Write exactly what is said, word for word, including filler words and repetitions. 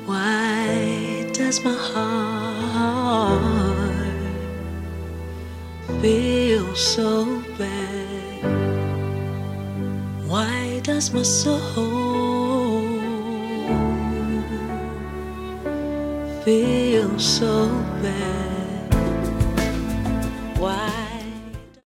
Why does my heart feel so bad? Why does my soul feel so bad?